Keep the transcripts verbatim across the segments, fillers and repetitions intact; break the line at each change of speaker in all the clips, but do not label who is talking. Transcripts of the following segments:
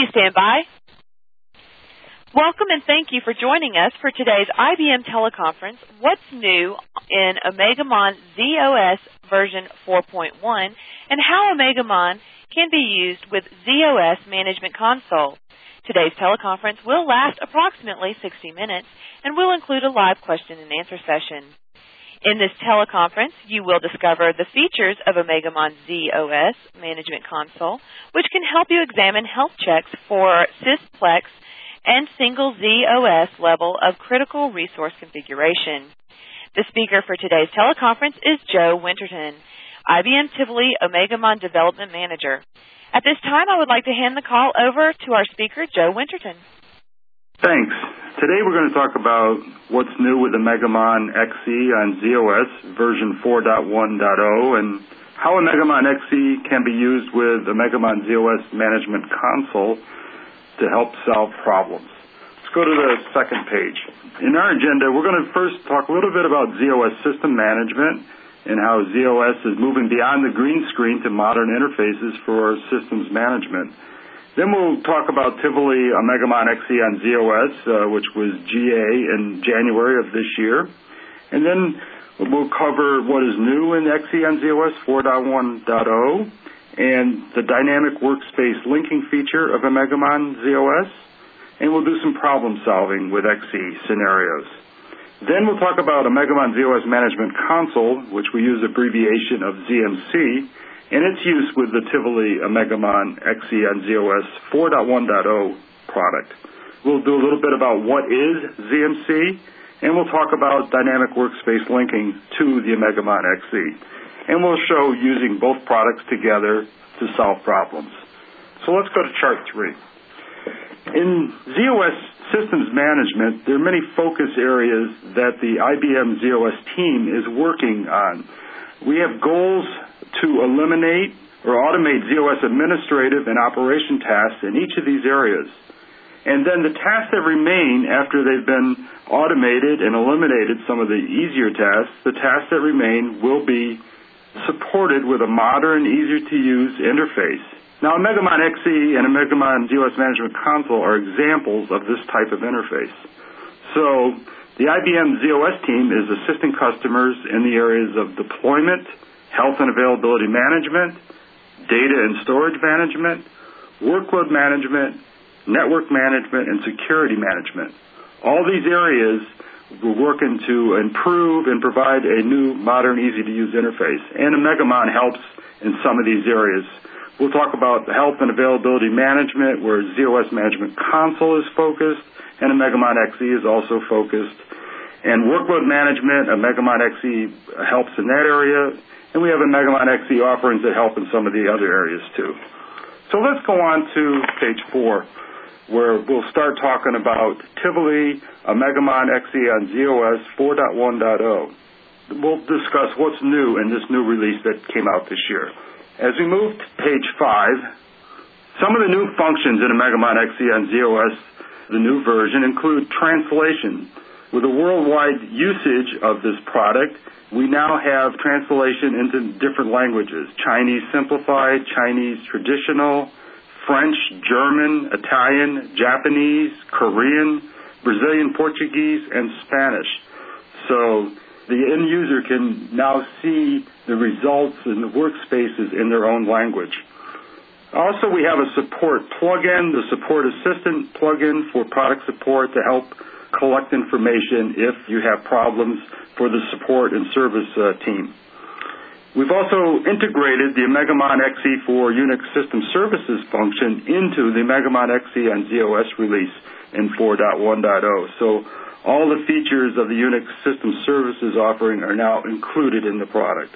Please stand by. Welcome and thank you for joining us for today's I B M teleconference, What's New in OmegaMon Z O S version four point one, and how OmegaMon can be used with Z O S Management Console. Today's teleconference will last approximately sixty minutes and will include a live question and answer session. In this teleconference, you will discover the features of OmegaMon Z O S Management Console, which can help you examine health checks for Sysplex and single Z O S level of critical resource configuration. The speaker for today's teleconference is Joe Winterton, I B M Tivoli OmegaMon Development Manager. At this time, I would like to hand the call over to our speaker, Joe Winterton.
Thanks. Today we're going to talk about what's new with OmegaMon X E on Z O S version four point one point zero and how OmegaMon X E can be used with OmegaMon Z O S Management Console to help solve problems. Let's go to the second page. In our agenda, we're going to first talk a little bit about Z O S system management and how Z O S is moving beyond the green screen to modern interfaces for systems management. Then we'll talk about Tivoli OmegaMon X E on Z O S, uh, which was G A in January of this year. And then we'll cover what is new in X E on Z O S four point one point zero and the dynamic workspace linking feature of OmegaMon Z O S. And we'll do some problem solving with X E scenarios. Then we'll talk about OmegaMon Z O S Management Console, which we use abbreviation of Z M C, and its use with the Tivoli OmegaMon X E on Z O S four point one point zero product. We'll do a little bit about what is Z M C, and we'll talk about dynamic workspace linking to the OmegaMon X E. And we'll show using both products together to solve problems. So let's go to chart three. In Z O S systems management, there are many focus areas that the I B M Z O S team is working on. We have goals to eliminate or automate Z O S administrative and operation tasks in each of these areas. And then the tasks that remain after they've been automated and eliminated some of the easier tasks, the tasks that remain will be supported with a modern, easier-to-use interface. Now, OmegaMon X E and OmegaMon Z O S Management Console are examples of this type of interface. So the I B M Z O S team is assisting customers in the areas of deployment, health and availability management, data and storage management, workload management, network management, and security management. All these areas we're working to improve and provide a new, modern, easy-to-use interface. And OmegaMon helps in some of these areas. We'll talk about health and availability management, where Z O S Management Console is focused, and OmegaMon X E is also focused. And workload management, OmegaMon X E helps in that area, and we have OmegaMon X E offerings that help in some of the other areas too. So let's go on to page four, where we'll start talking about Tivoli OmegaMon X E on Z O S four point one point zero. We'll discuss what's new in this new release that came out this year. As we move to page five, some of the new functions in OmegaMon X E on Z O S, the new version, include translation. With the worldwide usage of this product, we now have translation into different languages: Chinese Simplified, Chinese Traditional, French, German, Italian, Japanese, Korean, Brazilian Portuguese, and Spanish. So the end user can now see the results in the workspaces in their own language. Also, we have a support plugin, the Support Assistant plugin for product support to help collect information if you have problems for the support and service uh, team. We've also integrated the OmegaMon X E for Unix System Services function into the OmegaMon X E on Z O S release in four point one point zero. So all the features of the Unix System Services offering are now included in the product.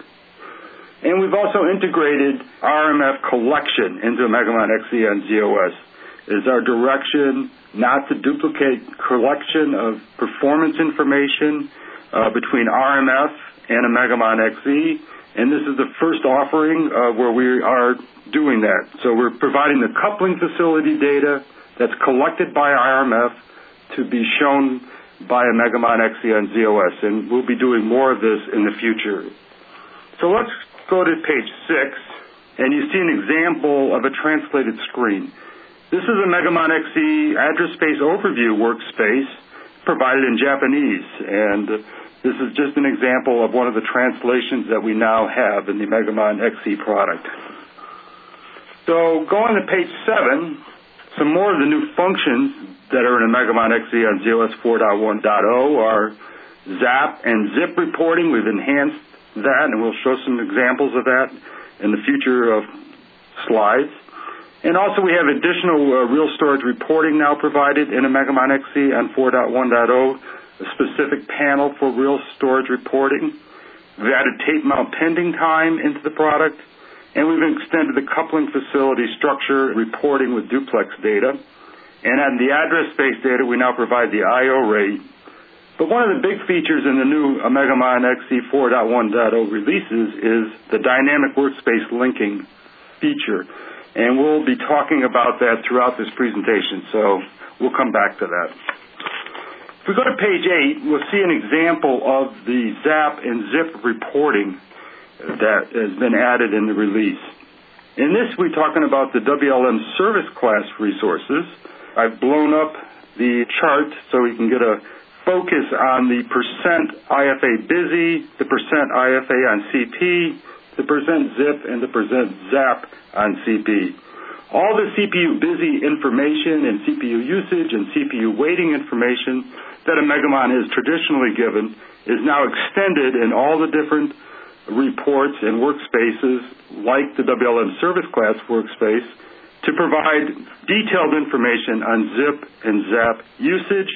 And we've also integrated R M F collection into OmegaMon X E on Z O S. It is our direction not to duplicate collection of performance information uh, between R M F and OmegaMon X E. And this is the first offering uh, where we are doing that. So we're providing the coupling facility data that's collected by R M F to be shown by OmegaMon X E on Z O S, and we'll be doing more of this in the future. So let's go to page six, and you see an example of a translated screen. This is a Megamon X E address space overview workspace provided in Japanese, and this is just an example of one of the translations that we now have in the Megamon X E product. So going to page seven, some more of the new functions that are in the Megamon X E on Z O S four point one point zero are ZAP and ZIP reporting. We've enhanced that, and we'll show some examples of that in the future of slides. And also we have additional uh, real storage reporting now provided in a Megamon X E on four point one point zero, a specific panel for real storage reporting. We've added tape mount pending time into the product, and we've extended the coupling facility structure reporting with duplex data. And on the address space data, we now provide the I O rate. But one of the big features in the new Megamon X E four point one point zero releases is the dynamic workspace linking feature. And we'll be talking about that throughout this presentation, so we'll come back to that. If we go to page eight, we'll see an example of the ZAP and ZIP reporting that has been added in the release. In this, we're talking about the W L M service class resources. I've blown up the chart so we can get a focus on the percent I F A busy, the percent I F A on C P, the percent ZIP, and the percent ZAP on C P. All the C P U busy information and C P U usage and C P U waiting information that a Megamon is traditionally given is now extended in all the different reports and workspaces like the W L M service class workspace to provide detailed information on ZIP and ZAP usage,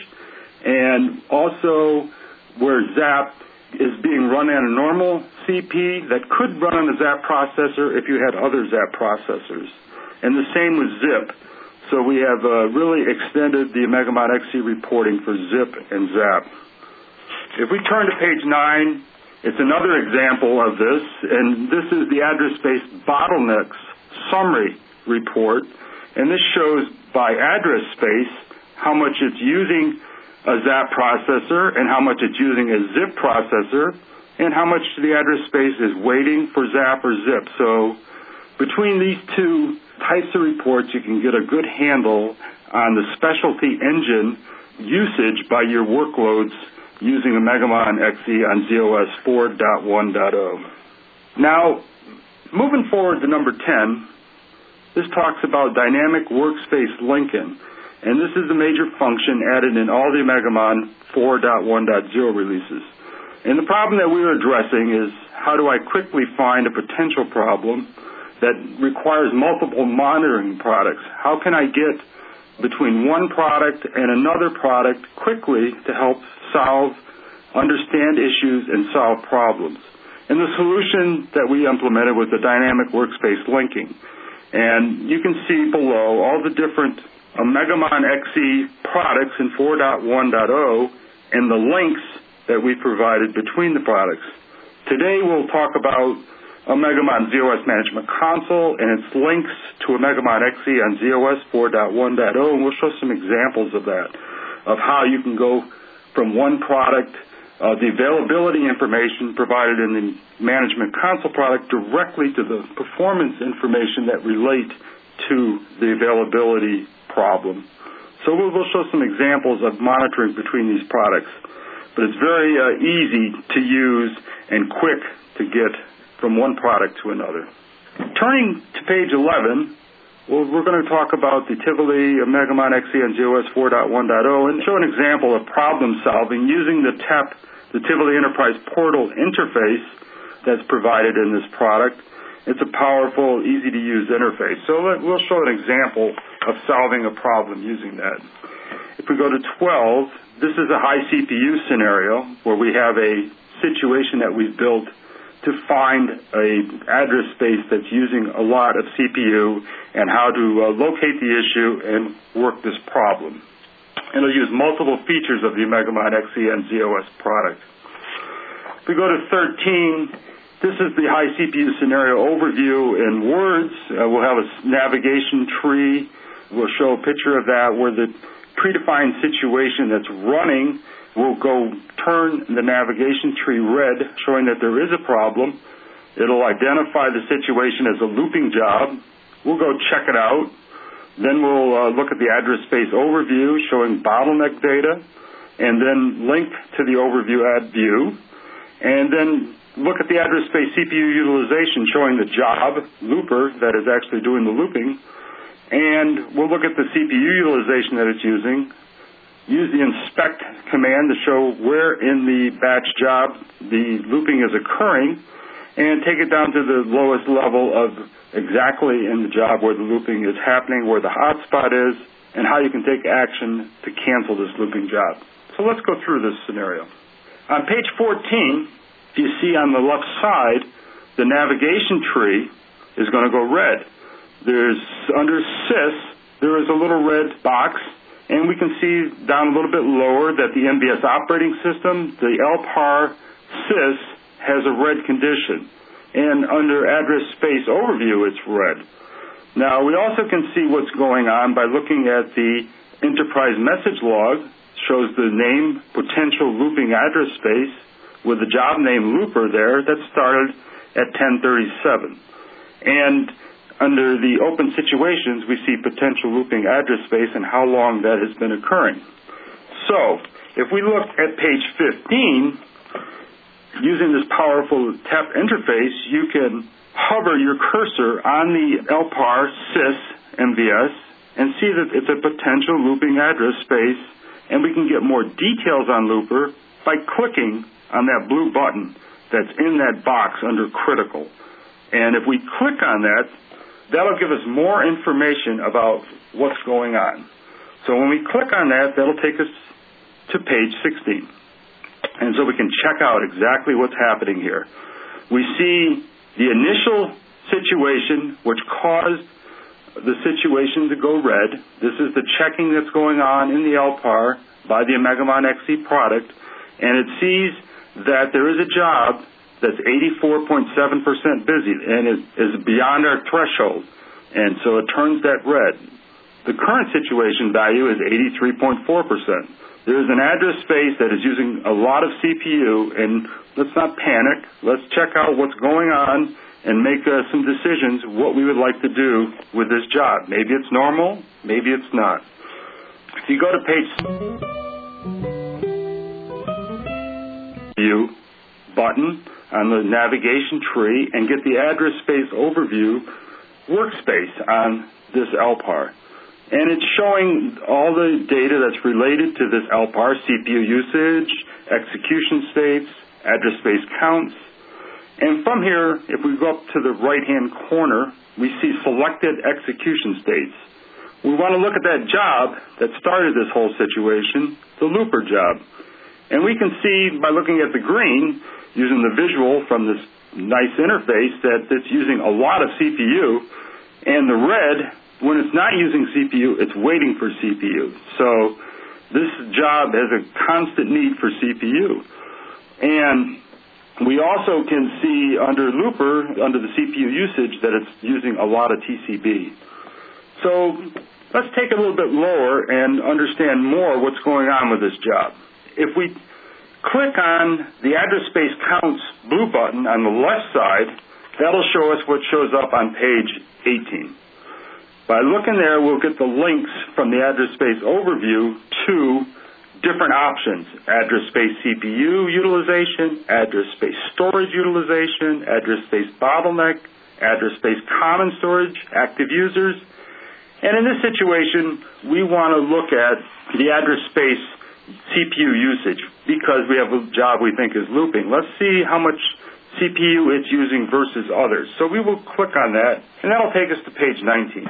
and also where ZAP is being run on a normal C P that could run on a ZAP processor if you had other ZAP processors. And the same with ZIP. So we have uh, really extended the Megamon X E reporting for ZIP and ZAP. If we turn to page nine, it's another example of this, and this is the address space bottlenecks summary report, and this shows by address space how much it's using a ZAP processor and how much it's using a ZIP processor and how much the address space is waiting for ZAP or ZIP. So between these two types of reports, you can get a good handle on the specialty engine usage by your workloads using a Megamon X E on Z O S four point one point zero. Now, moving forward to number ten, this talks about dynamic workspace linking, and this is a major function added in all the Megamon four point one point zero releases. And the problem that we're addressing is how do I quickly find a potential problem that requires multiple monitoring products? How can I get between one product and another product quickly to help solve, understand issues, and solve problems? And the solution that we implemented was the dynamic workspace linking. And you can see below all the different uh, Megamon X E products in four point one point zero and the links that we provided between the products. Today we'll talk about a Megamon Z O S Management Console and its links to a Megamon X E on Z O S four point one point zero, and we'll show some examples of that, of how you can go from one product, uh, the availability information provided in the Management Console product directly to the performance information that relate to the availability problem. So we'll, we'll show some examples of monitoring between these products. But it's very uh, easy to use and quick to get from one product to another. Turning to page eleven, well, we're going to talk about the Tivoli Megamon X E on Z O S four point one point zero and show an example of problem solving using the T E P, the Tivoli Enterprise Portal interface that's provided in this product. It's a powerful, easy-to-use interface. So let, we'll show an example of solving a problem using that. If we go to twelve, this is a high C P U scenario where we have a situation that we've built to find an address space that's using a lot of C P U and how to uh, locate the issue and work this problem. And it'll use multiple features of the Megamon X E and Z O S product. If we go to thirteen, this is the high C P U scenario overview in words. Uh, we'll have a navigation tree. We'll show a picture of that where the predefined situation that's running will go turn the navigation tree red, showing that there is a problem. It'll identify the situation as a looping job. We'll go check it out. Then we'll uh, look at the address space overview showing bottleneck data, and then link to the overview at view, and then look at the address space C P U utilization showing the job looper that is actually doing the looping, and we'll look at the C P U utilization that it's using, use the inspect command to show where in the batch job the looping is occurring, and take it down to the lowest level of exactly in the job where the looping is happening, where the hotspot is, and how you can take action to cancel this looping job. So let's go through this scenario. On page fourteen, you see on the left side, the navigation tree is going to go red. There's, under sys, there is a little red box, and we can see down a little bit lower that the M B S operating system, the L P A R sys, has a red condition. And under address space overview, it's red. Now, we also can see what's going on by looking at the enterprise message log, shows the name potential looping address space with the job name looper there that started at ten thirty-seven. And under the open situations, we see potential looping address space and how long that has been occurring. So, if we look at page fifteen, using this powerful tap interface, you can hover your cursor on the L P A R sys M V S and see that it's a potential looping address space, and we can get more details on looper by clicking on that blue button that's in that box under critical. And if we click on that, that'll give us more information about what's going on. So when we click on that, that'll take us to page sixteen. And so we can check out exactly what's happening here. We see the initial situation which caused the situation to go red. This is the checking that's going on in the L P A R by the Omegamon X E product, and it sees that there is a job that's eighty-four point seven percent busy and is, is beyond our threshold, and so it turns that red. The current situation value is eighty-three point four percent. There is an address space that is using a lot of C P U, and let's not panic. Let's check out what's going on and make uh, some decisions what we would like to do with this job. Maybe it's normal, maybe it's not. If you go to page view button on the navigation tree and get the address space overview workspace on this L P A R. And it's showing all the data that's related to this L P A R, C P U usage, execution states, address space counts. And from here, if we go up to the right-hand corner, we see selected execution states. We want to look at that job that started this whole situation, the looper job. And we can see by looking at the green, using the visual from this nice interface, that it's using a lot of C P U, and the red, when it's not using C P U, it's waiting for C P U. So this job has a constant need for C P U. And we also can see under looper, under the C P U usage, that it's using a lot of T C B. So let's take it a little bit lower and understand more what's going on with this job. If we click on the address space counts blue button on the left side, that'll show us what shows up on page eighteen. By looking there, we'll get the links from the address space overview to different options: address space C P U utilization, address space storage utilization, address space bottleneck, address space common storage, active users. And in this situation, we want to look at the address space C P U usage because we have a job we think is looping. Let's see how much C P U it's using versus others. So we will click on that, and that'll take us to page nineteen.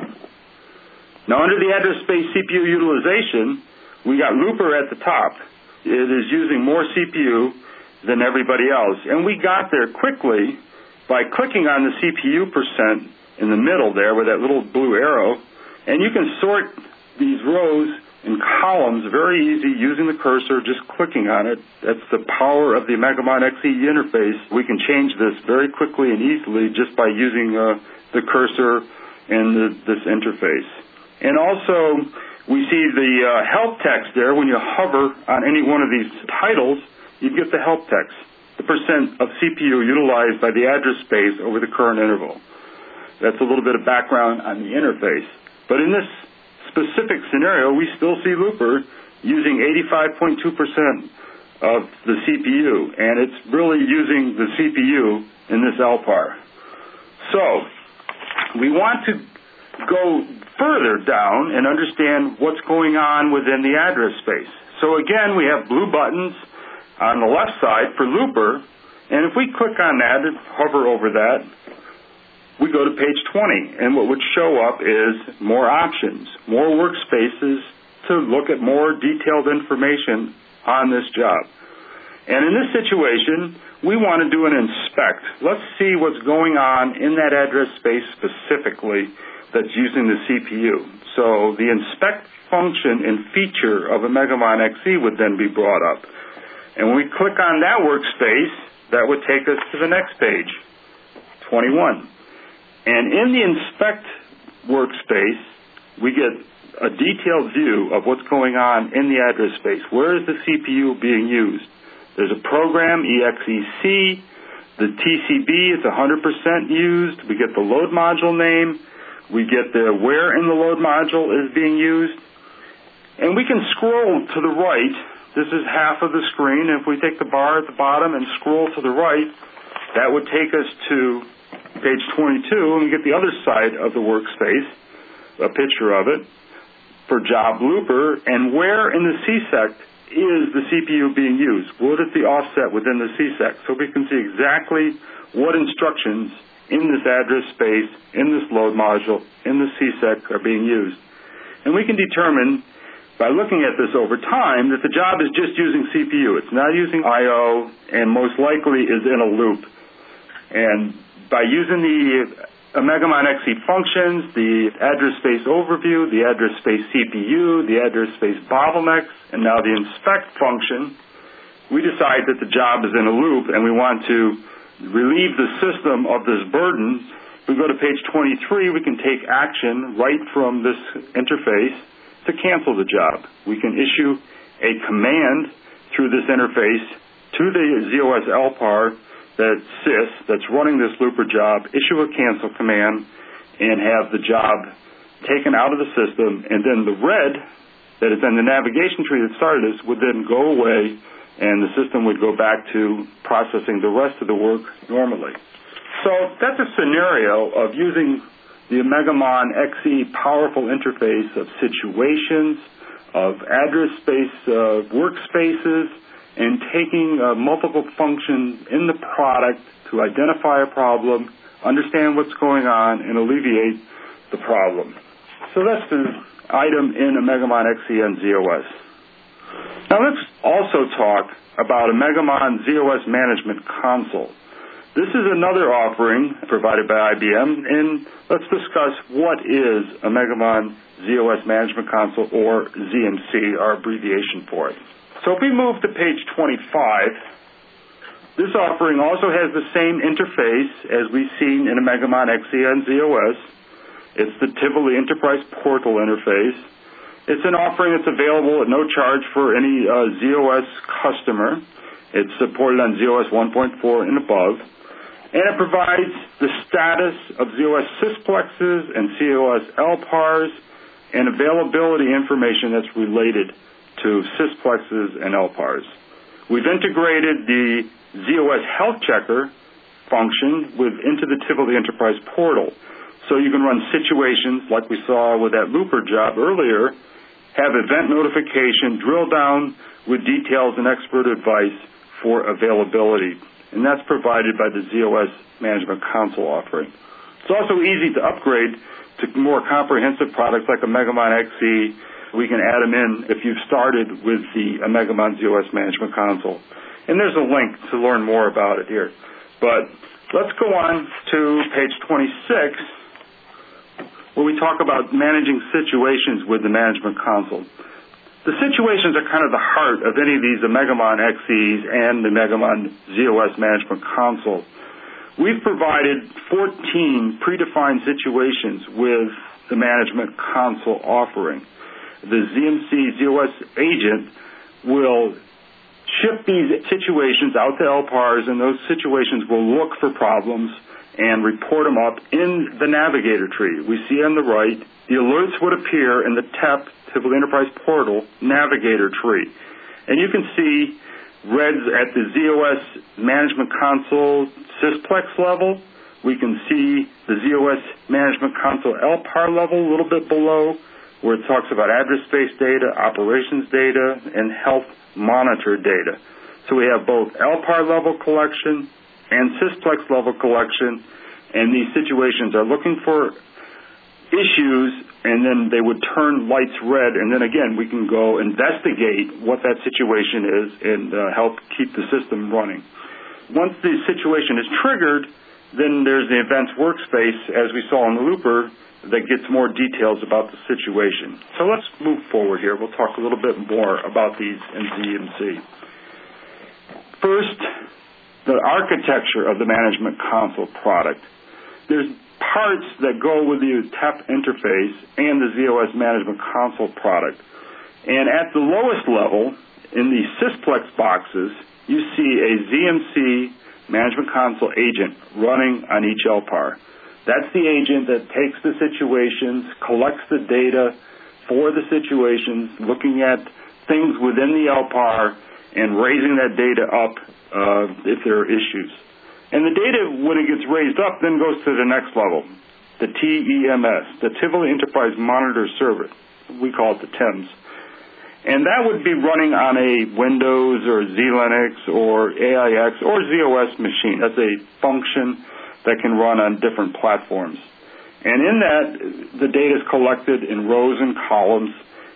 Now, under the address space C P U utilization, we got looper at the top. It is using more C P U than everybody else, and we got there quickly by clicking on the C P U percent in the middle there with that little blue arrow, and you can sort these rows and columns very easy using the cursor, just clicking on it. That's the power of the Omegamon X E interface. We can change this very quickly and easily just by using uh, the cursor and the, this interface. And also, we see the uh, help text there. When you hover on any one of these titles, you get the help text, the percent of C P U utilized by the address space over the current interval. That's a little bit of background on the interface. But in this specific scenario, we still see Looper using eighty-five point two percent of the C P U, and it's really using the C P U in this L P A R. So we want to go further down and understand what's going on within the address space. So again, we have blue buttons on the left side for Looper, and if we click on that and hover over that, we go to page twenty, and what would show up is more options, more workspaces to look at more detailed information on this job. And in this situation, we want to do an inspect. Let's see what's going on in that address space specifically that's using the C P U. So the inspect function and feature of a Megamon X E would then be brought up. And when we click on that workspace, that would take us to the next page, twenty-one. And in the inspect workspace, we get a detailed view of what's going on in the address space. Where is the C P U being used? There's a program, E X E C. The T C B is one hundred percent used. We get the load module name. We get the where in the load module is being used. And we can scroll to the right. This is half of the screen. If we take the bar at the bottom and scroll to the right, that would take us to page twenty-two, and we get the other side of the workspace, a picture of it, for job Looper, and where in the C SEC is the C P U being used? What is the offset within the C SEC? So we can see exactly what instructions in this address space, in this load module, in the C SEC are being used. And we can determine by looking at this over time that the job is just using C P U. It's not using I O, and most likely is in a loop. And by using the Megamon X E functions, the address space overview, the address space C P U, the address space bottlenecks, and now the inspect function, we decide that the job is in a loop and we want to relieve the system of this burden. If we go to page twenty-three, we can take action right from this interface to cancel the job. We can issue a command through this interface to the Z O S L P A R that sys, that's running this Looper job, issue a cancel command, and have the job taken out of the system, and then the red that is in the navigation tree that started this would then go away, and the system would go back to processing the rest of the work normally. So that's a scenario of using the Megamon X E powerful interface of situations, of address space uh, workspaces, and taking uh, multiple functions in the product to identify a problem, understand what's going on, and alleviate the problem. So that's the item in a Megamon X E and Z O S. Now let's also talk about a Megamon Z O S Management Console. This is another offering provided by I B M, and let's discuss what is a Megamon Z O S Management Console, or Z M C, our abbreviation for it. So if we move to page twenty-five, this offering also has the same interface as we've seen in a Megamon X E and Z O S. It's the Tivoli Enterprise Portal interface. It's an offering that's available at no charge for any uh, Z O S customer. It's supported on Z O S one point four and above. And it provides the status of Z O S Sysplexes and Z O S L P A Rs and availability information that's related to Sysplexes and L P A Rs. We've integrated the Z O S Health Checker function with, into the Tivoli Enterprise Portal. So you can run situations like we saw with that Looper job earlier, have event notification, drill down with details and expert advice for availability. And that's provided by the Z O S Management Console offering. It's also easy to upgrade to more comprehensive products like a Megamon X E. We can add them in if you've started with the Megamon Z O S Management Console. And there's a link to learn more about it here. But let's go on to page twenty-six, where we talk about managing situations with the Management Console. The situations are kind of the heart of any of these the Megamon X Es and the Megamon Z O S Management Console. We've provided fourteen predefined situations with the Management Console offering. The Z M C Z O S agent will ship these situations out to L P A Rs, and those situations will look for problems and report them up in the Navigator tree. We see on the right, the alerts would appear in the T E P, Tivoli Enterprise Portal, Navigator tree. And you can see reds at the Z O S Management Console Sysplex level. We can see the Z O S Management Console L P A R level a little bit below, where it talks about address space data, operations data, and health monitor data. So we have both L P A R level collection and Sysplex level collection, and these situations are looking for issues, and then they would turn lights red, and then again we can go investigate what that situation is and uh, help keep the system running. Once the situation is triggered, then there's the events workspace, as we saw in the Looper, that gets more details about the situation. So let's move forward here. We'll talk a little bit more about these in Z M C. First, the architecture of the Management Console product. There's parts that go with the T E P interface and the Z O S Management Console product. And at the lowest level, in the Sysplex boxes, you see a Z M C Management Console agent running on each L P A R. That's the agent that takes the situations, collects the data for the situations, looking at things within the L P A R, and raising that data up uh, if there are issues. And the data, when it gets raised up, then goes to the next level, the T E M S, the Tivoli Enterprise Monitor Server. We call it the T E M S. And that would be running on a Windows or Z Linux or A I X or Z O S machine. That's a function that can run on different platforms. And in that, the data is collected in rows and columns,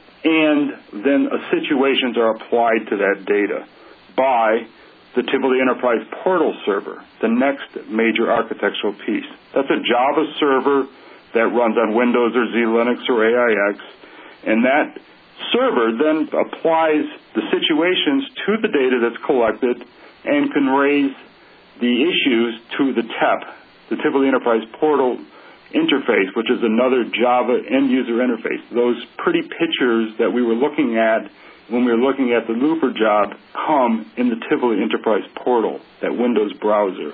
and then uh, situations are applied to that data by the Tivoli Enterprise Portal Server, the next major architectural piece. That's a Java server that runs on Windows or Z Linux or A I X, and that server then applies the situations to the data that's collected and can raise the issues to the T E P, the Tivoli Enterprise Portal interface, which is another Java end-user interface. Those pretty pictures that we were looking at when we were looking at the Looper job come in the Tivoli Enterprise Portal, that Windows browser.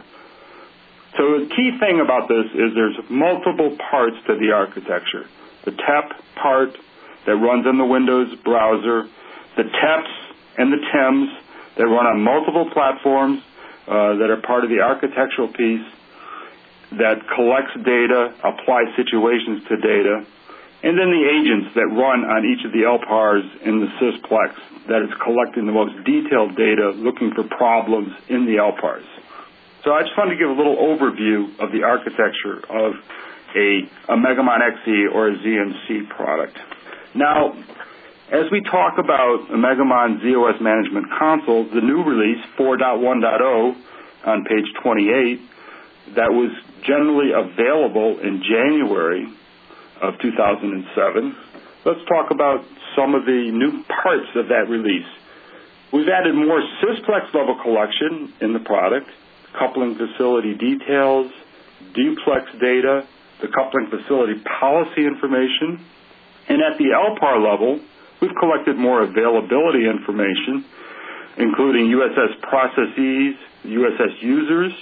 So the key thing about this is there's multiple parts to the architecture. The T E P part that runs in the Windows browser, the T E Ps and the T E M S that run on multiple platforms uh, that are part of the architectural piece, that collects data, applies situations to data, and then the agents that run on each of the L P A Rs in the Sysplex that is collecting the most detailed data, looking for problems in the L P A Rs. So I just wanted to give a little overview of the architecture of a, a Megamon X E or a Z M C product. Now, as we talk about a Megamon Z O S Management Console, the new release, four point one point oh, on page twenty-eight, that was generally available in January of two thousand seven. Let's talk about some of the new parts of that release. We've added more Sysplex level collection in the product, coupling facility details, duplex data, the coupling facility policy information, and at the L P A R level, we've collected more availability information, including U S S processes, U S S users,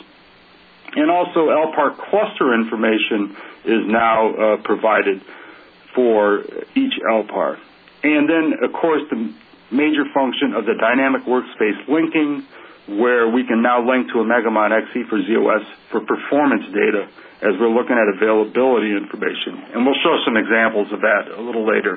and also L P A R cluster information is now uh, provided for each L P A R. And then, of course, the major function of the dynamic workspace linking, where we can now link to a Megamon X E for Z O S for performance data as we're looking at availability information. And we'll show some examples of that a little later.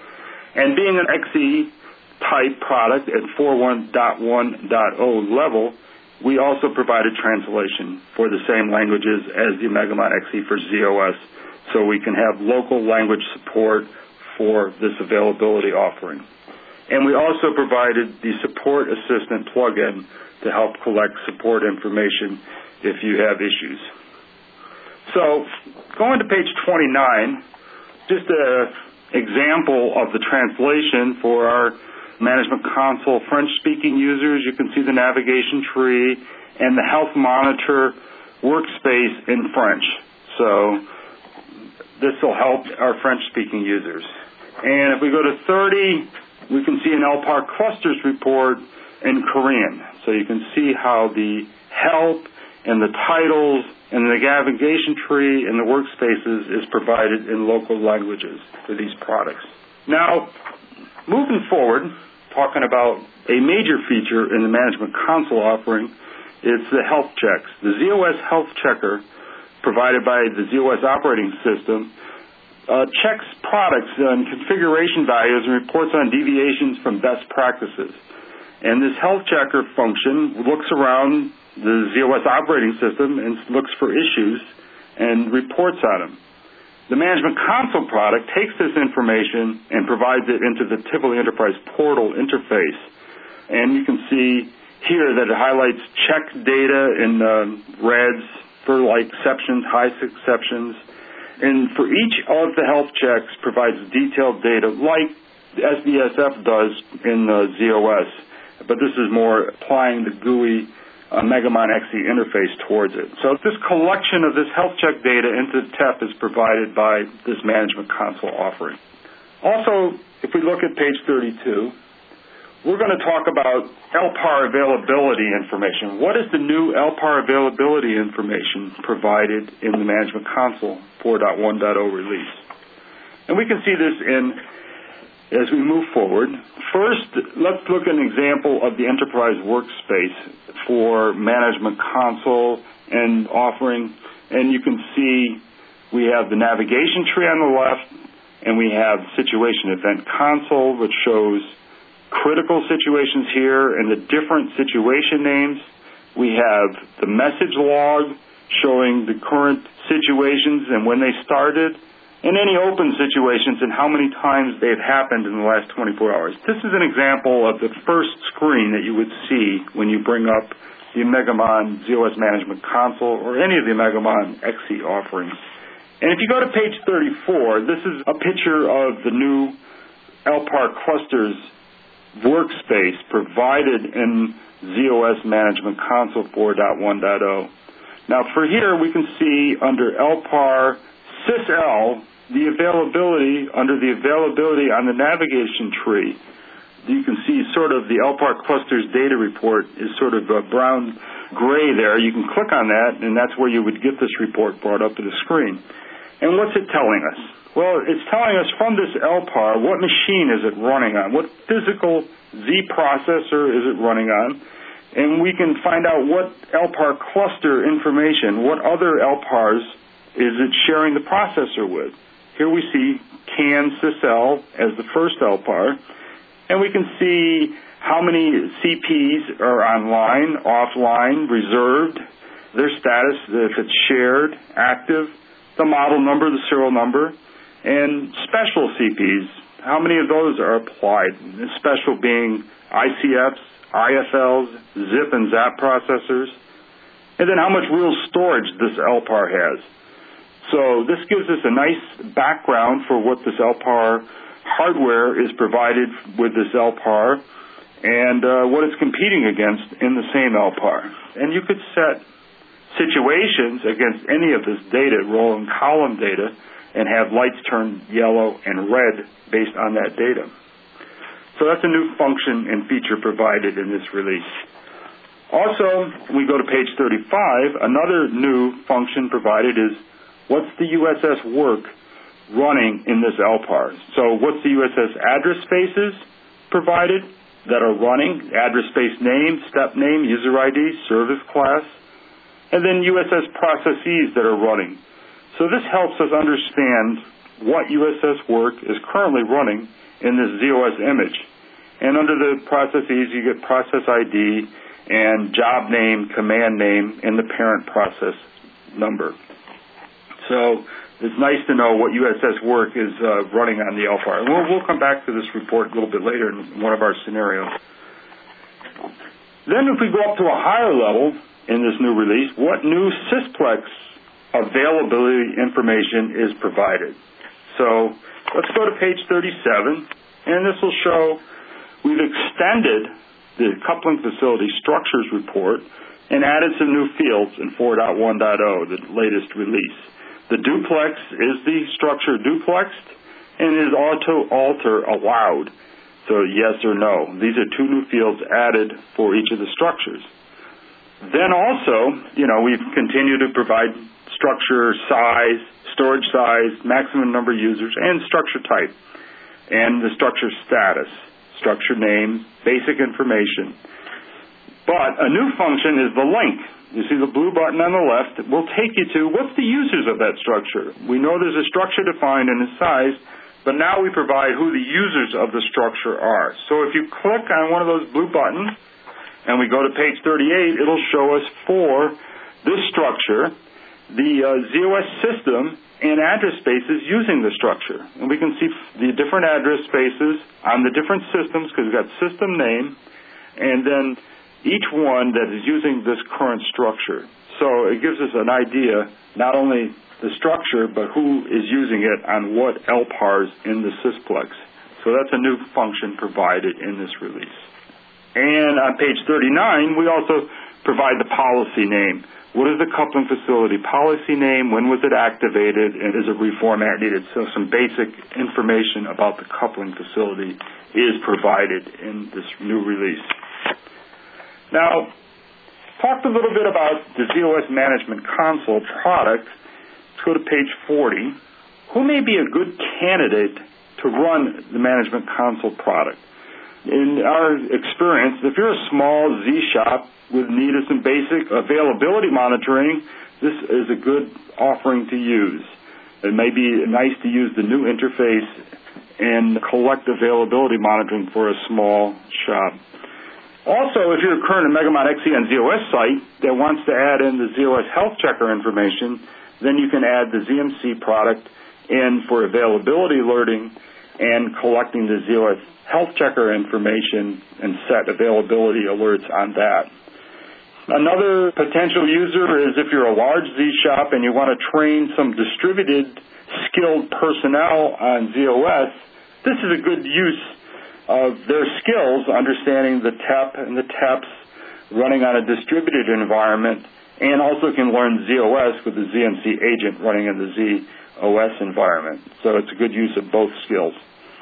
And being an X E type product at four point one point oh level, we also provided translation for the same languages as the Megamon X E for Z O S, so we can have local language support for this availability offering. And we also provided the Support Assistant plugin to help collect support information if you have issues. So going to page twenty-nine, just an example of the translation for our Management Console French-speaking users. You can see the navigation tree and the health monitor workspace in French. So this will help our French-speaking users. And if we go to thirty, we can see an L P A R clusters report in Korean. So you can see how the help and the titles and the navigation tree and the workspaces is provided in local languages for these products. Now, moving forward, talking about a major feature in the Management Console offering is the health checks. The Z O S Health Checker, provided by the Z O S operating system, uh, checks products and configuration values and reports on deviations from best practices. And this health checker function looks around the Z O S operating system and looks for issues and reports on them. The Management Console product takes this information and provides it into the Tivoli Enterprise Portal interface. And you can see here that it highlights check data in uh, reds for like exceptions, high exceptions. And for each of the health checks provides detailed data like S B S F does in the Z O S. But this is more applying the G U I uh, Megamon X E interface towards it. So this collection of this health check data into the T E P is provided by this Management Console offering. Also, if we look at page thirty-two, we're going to talk about L P A R availability information. What is the new L P A R availability information provided in the Management Console four point one point oh release? And we can see this in as we move forward. First, let's look at an example of the Enterprise Workspace for Management Console and offering. And you can see we have the navigation tree on the left, and we have Situation Event Console, which shows critical situations here and the different situation names. We have the message log showing the current situations and when they started, and any open situations and how many times they've happened in the last twenty-four hours. This is an example of the first screen that you would see when you bring up the Megamon Z O S Management Console or any of the Megamon X E offerings. And if you go to page thirty-four, this is a picture of the new L P A R clusters workspace provided in Z O S Management Console four point one point oh. Now for here we can see under L P A R sysl the availability, under the availability on the navigation tree, you can see sort of the L P A R clusters data report is sort of a brown gray there. You can click on that, and that's where you would get this report brought up to the screen. And what's it telling us? Well, it's telling us from this L P A R what machine is it running on, what physical Z processor is it running on, and we can find out what L P A R cluster information, what other L P A Rs is it sharing the processor with. Here we see CAN sysl as the first L P A R, and we can see how many C Ps are online, offline, reserved, their status, if it's shared, active, the model number, the serial number, and special C Ps. How many of those are applied? Special being I C Fs, I F Ls, zip and zap processors, and then how much real storage this L P A R has. So this gives us a nice background for what this L P A R hardware is provided with this L P A R and uh, what it's competing against in the same L P A R. And you could set situations against any of this data, row and column data, and have lights turn yellow and red based on that data. So that's a new function and feature provided in this release. Also, when we go to page thirty-five, another new function provided is what's the U S S work running in this L P A R? So what's the U S S address spaces provided that are running, address space name, step name, user I D, service class, and then U S S processes that are running. So this helps us understand what U S S work is currently running in this Z O S image. And under the processes, you get process I D and job name, command name, and the parent process number. So it's nice to know what U S S work is uh, running on the L P A R. And we'll, we'll come back to this report a little bit later in one of our scenarios. Then if we go up to a higher level in this new release, what new Sysplex availability information is provided? So let's go to page thirty-seven, and this will show we've extended the coupling facility structures report and added some new fields in four point one point oh, the latest release. The duplex is the structure duplexed, and is auto-alter allowed, so yes or no. These are two new fields added for each of the structures. Then also, you know, we've continued to provide structure, size, storage size, maximum number of users, and structure type, and the structure status, structure name, basic information. But a new function is the link. You see the blue button on the left. It will take you to what's the users of that structure. We know there's a structure defined and a size, but now we provide who the users of the structure are. So if you click on one of those blue buttons and we go to page thirty-eight, it'll show us for this structure the uh, Z O S system and address spaces using the structure. And we can see the different address spaces on the different systems because we've got system name and then each one that is using this current structure. So it gives us an idea, not only the structure, but who is using it on what L P A Rs in the sysplex. So that's a new function provided in this release. And on page thirty-nine, we also provide the policy name. What is the coupling facility policy name? When was it activated? And is a reformat needed? So some basic information about the coupling facility is provided in this new release. Now, talked a little bit about the Z O S Management Console product. Let's go to page forty. Who may be a good candidate to run the Management Console product? In our experience, if you're a small Z shop with need of some basic availability monitoring, this is a good offering to use. It may be nice to use the new interface and collect availability monitoring for a small shop. Also, if you're a current Megamon X E on Z O S site that wants to add in the Z O S Health Checker information, then you can add the Z M C product in for availability alerting and collecting the Z O S Health Checker information and set availability alerts on that. Another potential user is if you're a large Z shop and you want to train some distributed skilled personnel on Z O S, this is a good use of their skills, understanding the T E P and the T E Ps, running on a distributed environment, and also can learn Z O S with the Z M C agent running in the Z O S environment. So it's a good use of both skills.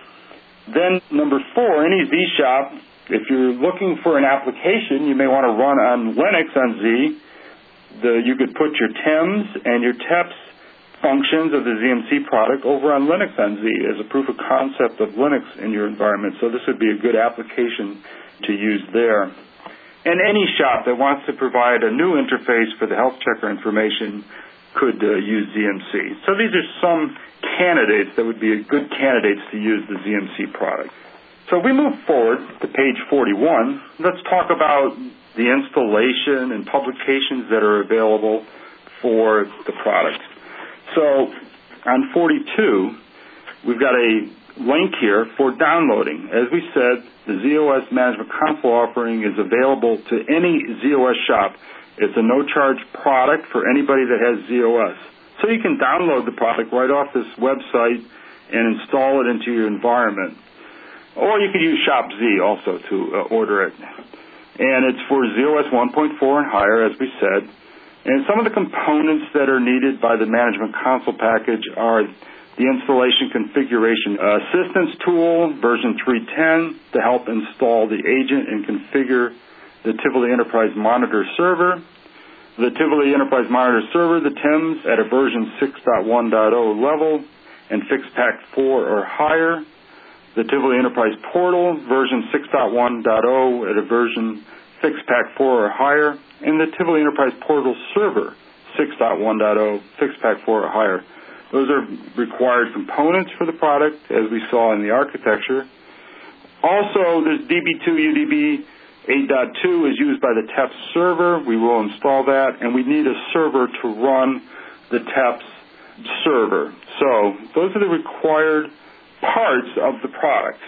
Then number four, any Z shop, if you're looking for an application you may want to run on Linux on Z, the, you could put your T E Ms and your T E Ps functions of the Z M C product over on Linux on Z as a proof of concept of Linux in your environment. So this would be a good application to use there. And any shop that wants to provide a new interface for the health checker information could uh, use Z M C. So these are some candidates that would be good candidates to use the Z M C product. So we move forward to page forty-one. Let's talk about the installation and publications that are available for the product. So on forty-two, we've got a link here for downloading. As we said, the Z O S Management Console offering is available to any Z O S shop. It's a no-charge product for anybody that has Z O S. So you can download the product right off this website and install it into your environment. Or you can use Shop Z also to uh, order it. And it's for Z O S one point four and higher, as we said. And some of the components that are needed by the Management Console package are the Installation Configuration Assistance Tool, version three ten, to help install the agent and configure the Tivoli Enterprise Monitor Server, the Tivoli Enterprise Monitor Server, the T I Ms, at a version six point one point oh level and FixPack four or higher, the Tivoli Enterprise Portal, version six point one point oh at a version FixPack four or higher, and the Tivoli Enterprise Portal Server, six point one point oh, FixPack four or higher. Those are required components for the product, as we saw in the architecture. Also, there's D B two U D B eight point two is used by the T E P S server. We will install that, and we need a server to run the T E P S server. So those are the required parts of the product.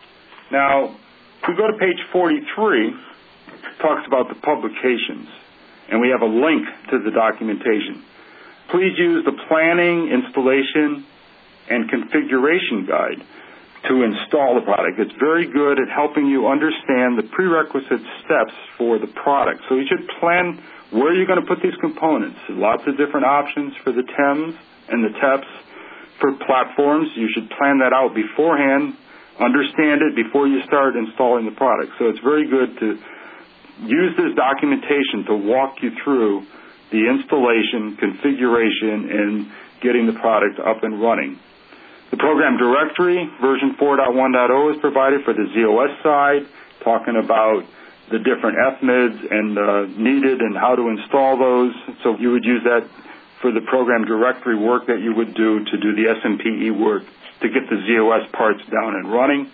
Now, if we go to page forty-three, talks about the publications, and we have a link to the documentation. Please use the planning, installation, and configuration guide to install the product. It's very good at helping you understand the prerequisite steps for the product. So you should plan where you're going to put these components. Lots of different options for the T E Ms and the T E Ps. For platforms, you should plan that out beforehand, understand it before you start installing the product. So it's very good to use this documentation to walk you through the installation, configuration, and getting the product up and running. The program directory, version four point one point zero, is provided for the Z O S side, talking about the different F M I Ds and uh, needed and how to install those. So you would use that for the program directory work that you would do to do the S M P E work to get the Z O S parts down and running.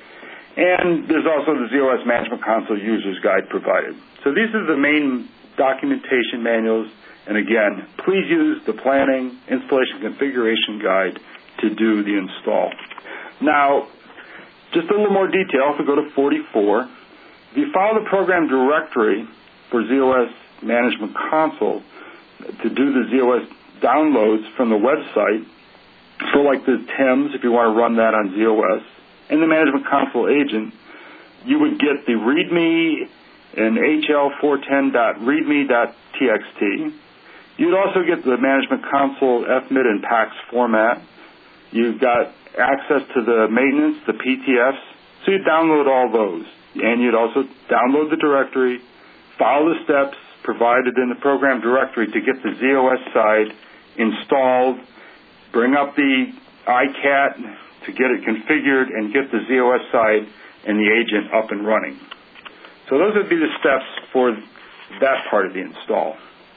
And there's also the Z O S Management Console User's Guide provided. So these are the main documentation manuals. And again, please use the Planning, Installation, Configuration Guide to do the install. Now, just a little more detail, if we go to forty-four, if you follow the program directory for Z O S Management Console to do the Z O S downloads from the website, so like the T I M S, if you want to run that on Z O S, and the Management Console agent, you would get the README and H L four ten dot readme dot t x t. You'd also get the Management Console F M I D and PAX format. You've got access to the maintenance, the P T Fs, so you'd download all those. And you'd also download the directory, follow the steps provided in the program directory to get the Z O S side installed, bring up the I C A T to get it configured, and get the Z O S side and the agent up and running. So those would be the steps for that part of the install.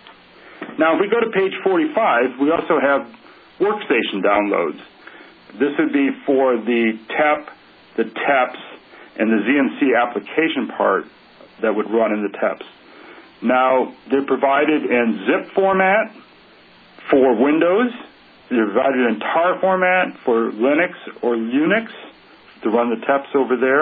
Now, if we go to page forty-five, we also have workstation downloads. This would be for the T E P, the T E P S, and the Z M C application part that would run in the T E P S. Now, they're provided in zip format for Windows. They're provided in tar format for Linux or Unix to run the T E P S over there.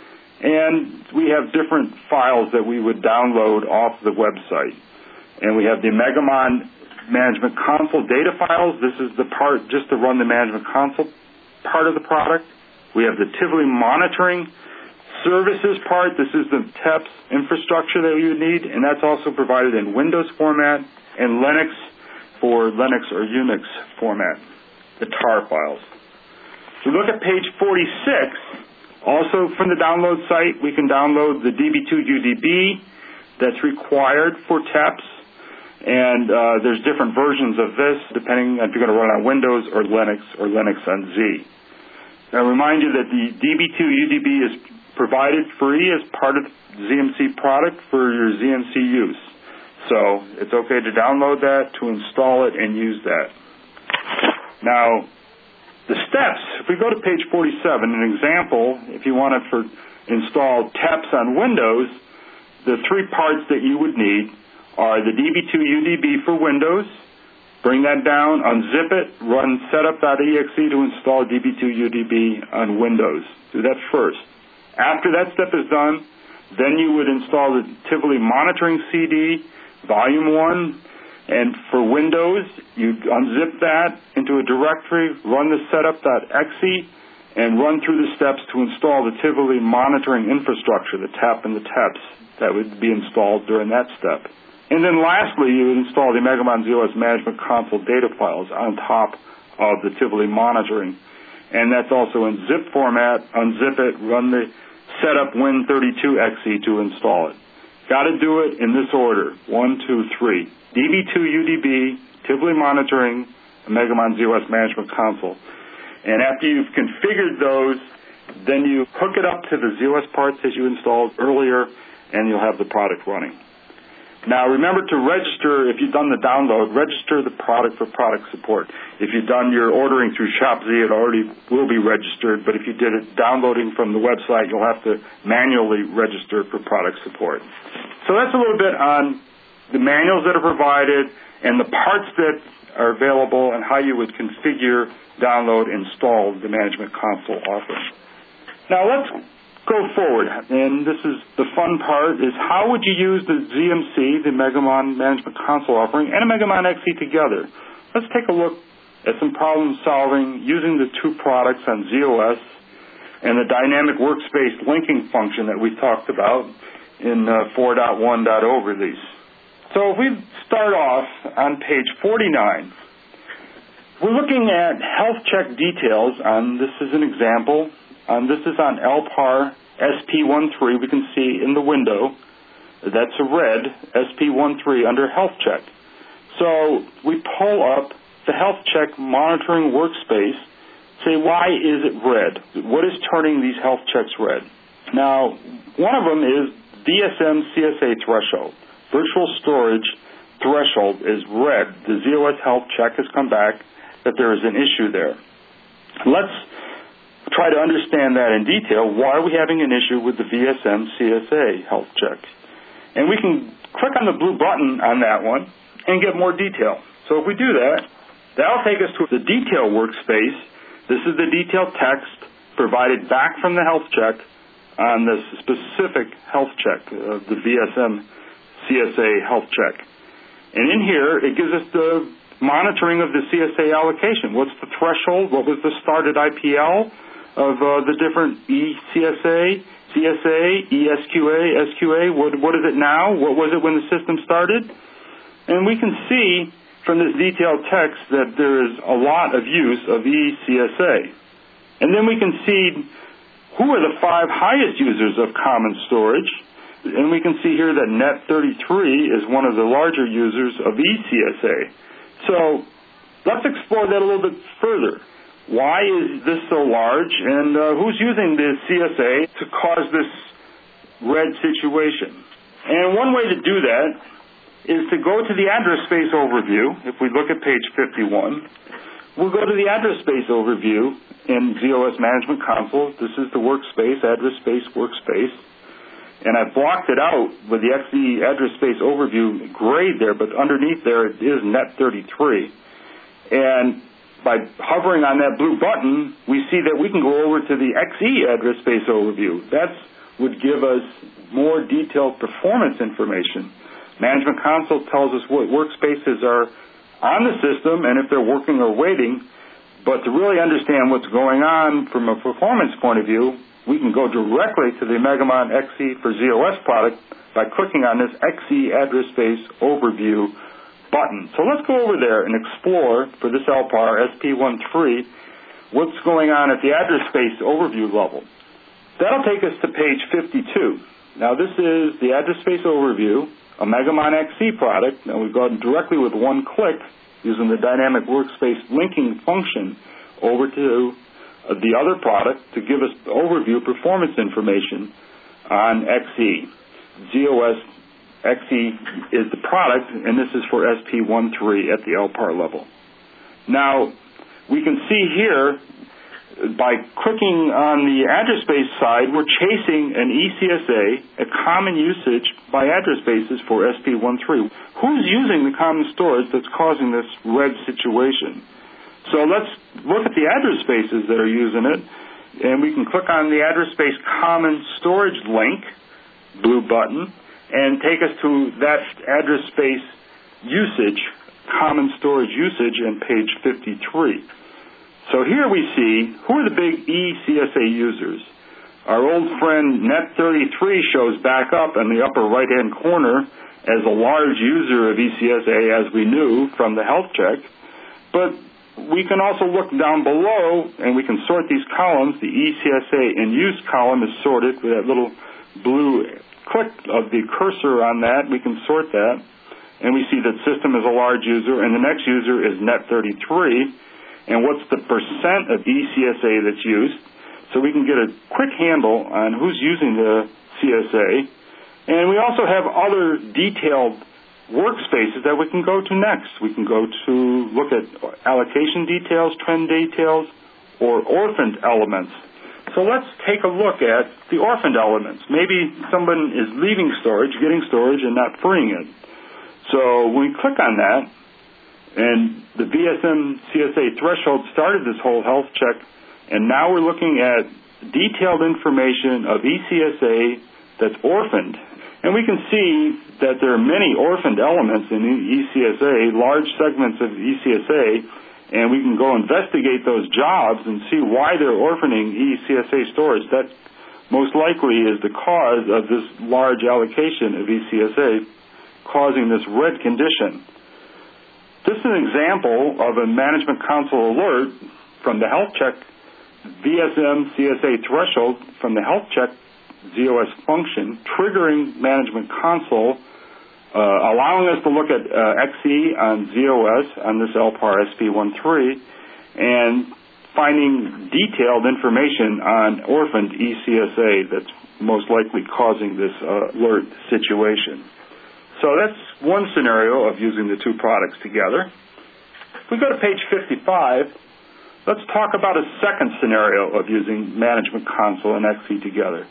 And we have different files that we would download off the website. And we have the Megamon Management Console data files. This is the part just to run the Management Console part of the product. We have the Tivoli Monitoring Services part. This is the T E P S infrastructure that you need, and that's also provided in Windows format and Linux for Linux or Unix format, the tar files. If you look at page forty-six, also from the download site, we can download the D B two U D B that's required for T E P S. And uh, there's different versions of this depending if you're going to run on Windows or Linux or Linux on Z. Now, I remind you that the D B two U D B is provided free as part of the Z M C product for your Z M C use. So it's okay to download that, to install it, and use that. Now, the steps, if we go to page forty-seven, an example, if you want to for install T E P S on Windows, the three parts that you would need are the D B two U D B for Windows. Bring that down, unzip it, run setup dot E X E to install D B two U D B on Windows. Do that first. After that step is done, then you would install the Tivoli Monitoring C D, Volume one, and for Windows, you unzip that into a directory, run the setup dot E X E, and run through the steps to install the Tivoli Monitoring infrastructure, the T A P and the T E P S, that would be installed during that step. And then lastly, you would install the Megamon Z O S Management Console data files on top of the Tivoli Monitoring. And that's also in zip format. Unzip it, run the setup Win thirty-two X E to install it. Got to do it in this order, one, two, three. D B two U D B, Tivoli Monitoring, and Megamon Z O S Management Console. And after you've configured those, then you hook it up to the Z O S parts that you installed earlier, and you'll have the product running. Now, remember to register, if you've done the download, register the product for product support. If you've done your ordering through ShopZ, it already will be registered, but if you did it downloading from the website, you'll have to manually register for product support. So that's a little bit on the manuals that are provided and the parts that are available and how you would configure, download, install the Management Console offering. Now, let's go forward, and this is the fun part, is how would you use the Z M C, the Megamon Management Console offering, and a Megamon X E together? Let's take a look at some problem solving using the two products on Z O S and the dynamic workspace linking function that we talked about in uh, four point one point zero release. So if we start off on page forty-nine, we're looking at health check details on, this is an example, Um, this is on L P A R S P thirteen. We can see in the window that's a red, S P thirteen under Health Check. So we pull up the Health Check monitoring workspace, say, why is it red? What is turning these health checks red? Now, one of them is V S M C S A threshold. Virtual storage threshold is red. The Z O S Health Check has come back that there is an issue there. Let's try to understand that in detail. Why are we having an issue with the V S M C S A Health Check? And we can click on the blue button on that one and get more detail. So if we do that, that'll take us to the detail workspace. This is the detailed text provided back from the health check on the specific health check, uh, the V S M C S A Health Check. And in here, it gives us the monitoring of the C S A allocation. What's the threshold? What was the started I P L of uh, the different E C S A, C S A, E S Q A, S Q A? What, what is it now? What was it when the system started? And we can see from this detailed text that there is a lot of use of E C S A. And then we can see who are the five highest users of common storage. And we can see here that Net thirty-three is one of the larger users of E C S A. So let's explore that a little bit further. Why is this so large, and uh, who's using the C S A to cause this red situation? And one way to do that is to go to the address space overview. If we look at page fifty-one, we'll go to the address space overview in Z O S Management Console. This is the workspace, address space workspace. And I blocked it out with the X E address space overview grayed there, but underneath there it is Net thirty-three. And by hovering on that blue button, we see that we can go over to the X E address space overview. That would give us more detailed performance information. Management Console tells us what workspaces are on the system and if they're working or waiting. But to really understand what's going on from a performance point of view, we can go directly to the Megamon X E for Z O S product by clicking on this X E address space overview button. So let's go over there and explore for this L P A R S P thirteen what's going on at the address space overview level. That'll take us to page fifty-two. Now this is the address space overview, a Megamon X E product. Now we've gone directly with one click using the dynamic workspace linking function over to the other product to give us overview performance information on X E. Z O S X E is the product, and this is for S P thirteen at the L P A R level. Now, we can see here, by clicking on the address space side, we're chasing an E C S A, a common usage by address spaces for S P thirteen. Who's using the common storage that's causing this red situation? So let's look at the address spaces that are using it, and we can click on the address space common storage link, blue button, and take us to that address space usage, common storage usage, on page fifty-three. So here we see who are the big E C S A users. Our old friend Net thirty-three shows back up in the upper right-hand corner as a large user of E C S A, as we knew from the health check. But we can also look down below, and we can sort these columns. The E C S A in use column is sorted with that little blue click of the cursor on that. We can sort that, and we see that system is a large user, and the next user is Net thirty-three. And what's the percent of E C S A that's used? So we can get a quick handle on who's using the C S A. And we also have other detailed workspaces that we can go to next. We can go to look at allocation details, trend details, or orphaned elements. So let's take a look at the orphaned elements. Maybe someone is leaving storage, getting storage, and not freeing it. So when we click on that, and the V S M C S A threshold started this whole health check, and now we're looking at detailed information of E C S A that's orphaned. And we can see that there are many orphaned elements in E C S A, large segments of E C S A, and we can go investigate those jobs and see why they're orphaning E C S A storage. That most likely is the cause of this large allocation of E C S A causing this red condition. This is an example of a Management Console alert from the health check V S M C S A threshold from the health check Z O S function, triggering Management Console, uh, allowing us to look at uh, X E on Z O S on this L P A R S P thirteen, and finding detailed information on orphaned E C S A that's most likely causing this uh, alert situation. So that's one scenario of using the two products together. If we go to page fifty-five, let's talk about a second scenario of using Management Console and X E together.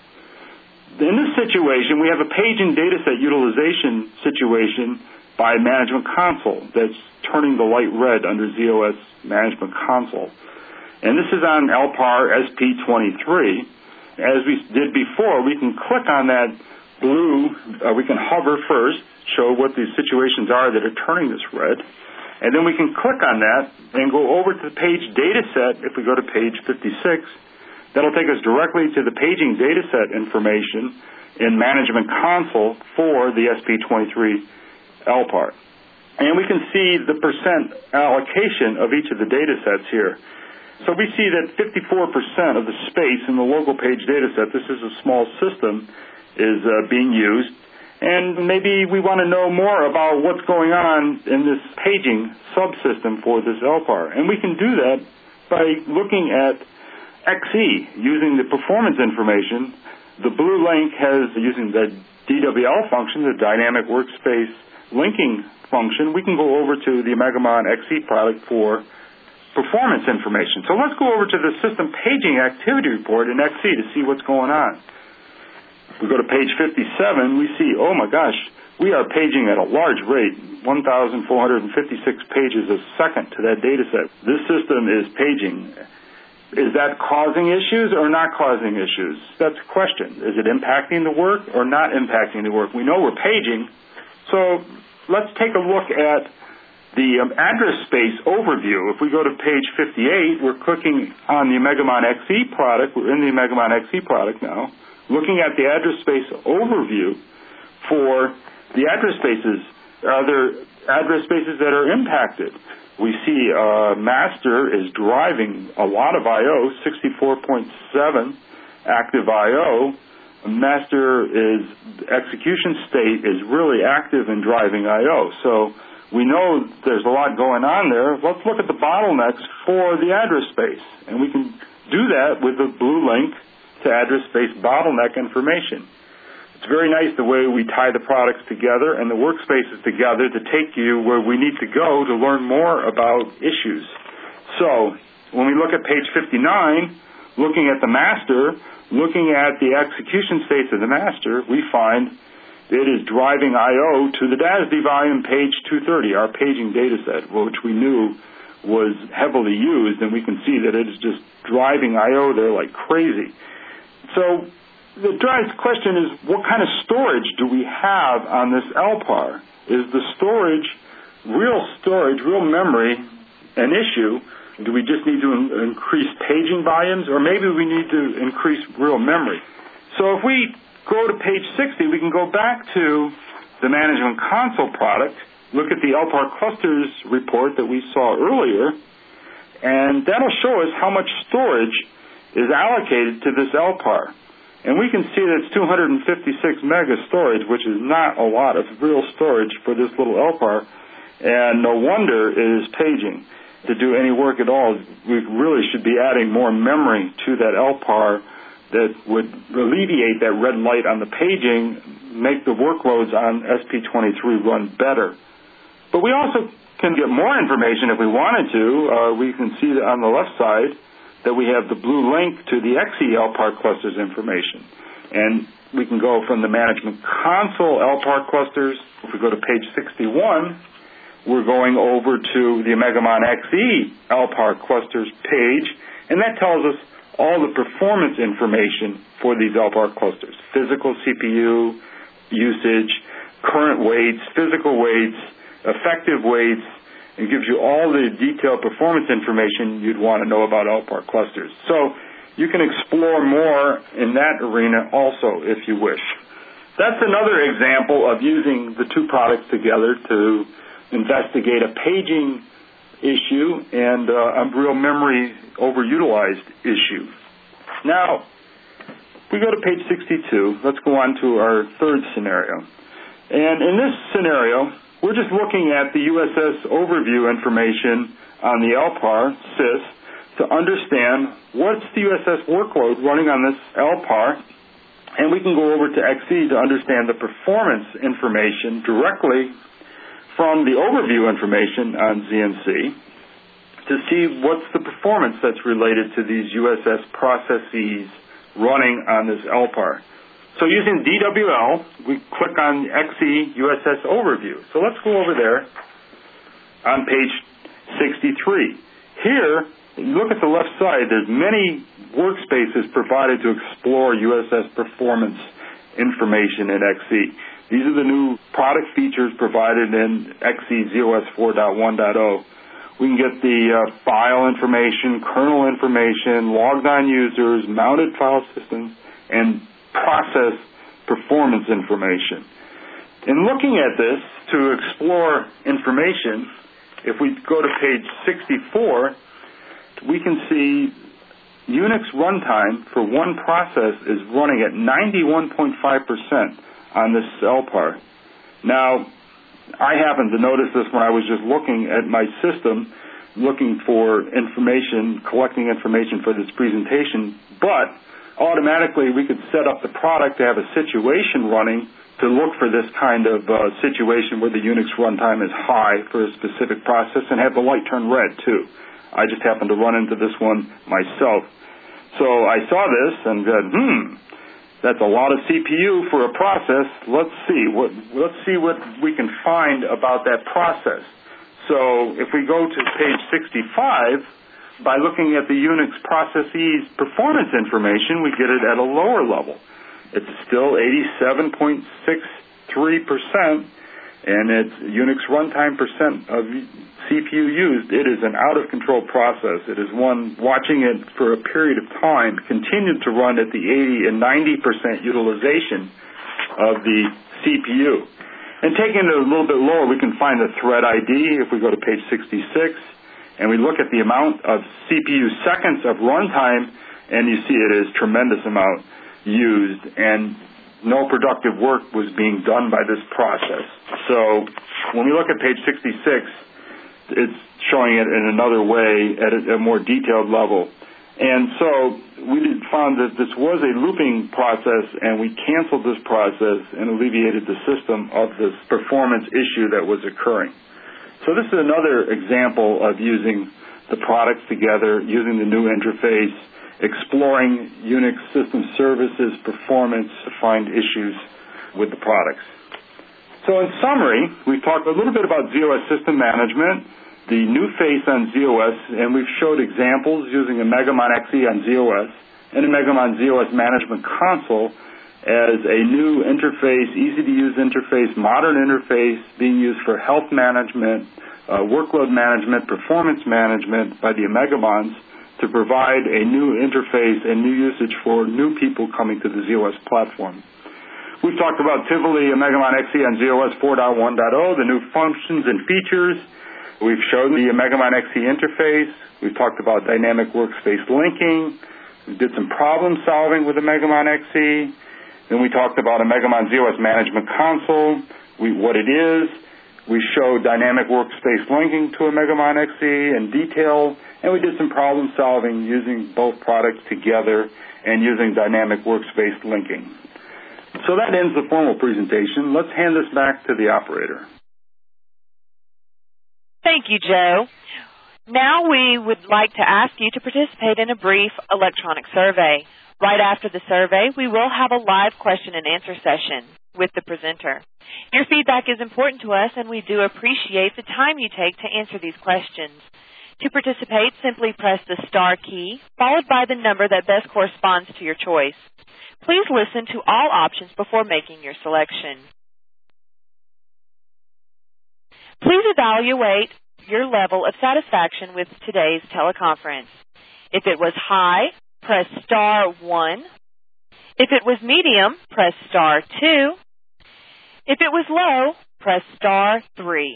In this situation, we have a paging dataset utilization situation by Management Console that's turning the light red under Z O S Management Console. And this is on L P A R S P twenty-three. As we did before, we can click on that blue, uh, we can hover first, show what the situations are that are turning this red, and then we can click on that and go over to the page dataset. If we go to page fifty-six, that'll take us directly to the paging dataset information in Management Console for the S P twenty-three L P A R. And we can see the percent allocation of each of the datasets here. So we see that fifty-four percent of the space in the local page dataset, this is a small system, is uh, being used. And maybe we want to know more about what's going on in this paging subsystem for this L P A R. And we can do that by looking at X E, using the performance information. The blue link has, using the D W L function, the Dynamic Workspace Linking function, we can go over to the Omegamon X E product for performance information. So let's go over to the System Paging Activity Report in X E to see what's going on. If we go to page fifty-seven, we see, oh my gosh, we are paging at a large rate, one thousand four hundred fifty-six pages a second to that data set. This system is paging. Is that causing issues or not causing issues? That's a question. Is it impacting the work or not impacting the work? We know we're paging, so let's take a look at the um, address space overview. If we go to page fifty-eight, we're clicking on the Omegamon X E product. We're in the Omegamon X E product now, looking at the address space overview for the address spaces. Are there address spaces that are impacted? We see uh, master is driving a lot of I O, sixty-four point seven active I O. Master is, execution state is really active in driving I O. So we know there's a lot going on there. Let's look at the bottlenecks for the address space. And we can do that with the blue link to address space bottleneck information. It's very nice the way we tie the products together and the workspaces together to take you where we need to go to learn more about issues. So when we look at page fifty-nine, looking at the master, looking at the execution states of the master, we find it is driving I O to the D A S D volume page two thirty, our paging data set, which we knew was heavily used, and we can see that it is just driving I O there like crazy. So the drive question is, what kind of storage do we have on this L P A R? Is the storage, real storage, real memory, an issue? Do we just need to in- increase paging volumes, or maybe we need to increase real memory? So if we go to page sixty, we can go back to the Management Console product, look at the L P A R clusters report that we saw earlier, and that'll show us how much storage is allocated to this L P A R. And we can see that it's two hundred fifty-six mega storage, which is not a lot of real storage for this little L P A R, and no wonder it is paging. To do any work at all, we really should be adding more memory to that L P A R that would alleviate that red light on the paging, make the workloads on S P twenty-three run better. But we also can get more information if we wanted to. Uh, we can see that on the left side that we have the blue link to the X E L P A R clusters information. And we can go from the Management Console L P A R clusters. If we go to page sixty-one, we're going over to the Omegamon X E L P A R clusters page, and that tells us all the performance information for these L P A R clusters. Physical C P U usage, current weights, physical weights, effective weights. It gives you all the detailed performance information you'd want to know about L P A R clusters. So you can explore more in that arena also if you wish. That's another example of using the two products together to investigate a paging issue and uh, a real memory overutilized issue. Now, we go to page sixty-two. Let's go on to our third scenario. And in this scenario, we're just looking at the U S S overview information on the L P A R S I S to understand what's the U S S workload running on this L P A R, and we can go over to X E to understand the performance information directly from the overview information on Z N C to see what's the performance that's related to these U S S processes running on this L P A R. So using D W L, we click on X E U S S Overview. So let's go over there on page sixty-three. Here, look at the left side. There's many workspaces provided to explore U S S performance information in X E. These are the new product features provided in X E Z O S four point one point zero. We can get the uh, file information, kernel information, logged on users, mounted file systems, and process performance information. In looking at this to explore information, if we go to page sixty-four, we can see Unix runtime for one process is running at ninety-one point five percent on this L P A R. Now, I happened to notice this when I was just looking at my system, looking for information, collecting information for this presentation, but automatically we could set up the product to have a situation running to look for this kind of uh, situation where the Unix runtime is high for a specific process and have the light turn red too. I just happened to run into this one myself. So I saw this and said, hmm, that's a lot of C P U for a process. Let's see what let's see what we can find about that process. So if we go to page sixty-five, by looking at the Unix processes performance information, we get it at a lower level. It's still eighty-seven point six three percent, and its Unix runtime percent of C P U used. It is an out-of-control process. It is one watching it for a period of time continued to run at the eighty and ninety percent utilization of the C P U. And taking it a little bit lower, we can find the thread I D if we go to page sixty-six, and we look at the amount of C P U seconds of runtime, and you see it is tremendous amount used, and no productive work was being done by this process. So when we look at page sixty-six, it's showing it in another way at a, a more detailed level. And so we found that this was a looping process, and we canceled this process and alleviated the system of this performance issue that was occurring. So this is another example of using the products together, using the new interface, exploring Unix system services performance to find issues with the products. So in summary, we've talked a little bit about Z O S system management, the new face on Z O S, and we've showed examples using a Megamon X E on Z O S and a Megamon Z O S Management Console as a new interface, easy-to-use interface, modern interface being used for health management, uh, workload management, performance management by the Megamons to provide a new interface and new usage for new people coming to the Z O S platform. We've talked about Tivoli, a Megamon X E on Z O S four point one point zero, the new functions and features. We've shown the Megamon X E interface. We've talked about dynamic workspace linking. We did some problem solving with the Megamon X E. Then we talked about a Megamon Z O S Management Console, we, what it is. We showed dynamic workspace linking to a Megamon X E in detail, and we did some problem solving using both products together and using dynamic workspace linking. So that ends the formal presentation. Let's hand this back to the operator.
Thank you, Joe. Now we would like to ask you to participate in a brief electronic survey. Right after the survey, we will have a live question and answer session with the presenter. Your feedback is important to us, and we do appreciate the time you take to answer these questions. To participate, simply press the star key, followed by the number that best corresponds to your choice. Please listen to all options before making your selection. Please evaluate your level of satisfaction with today's teleconference. If it was high, press star one. If it was medium, press star two. If it was low, press star three.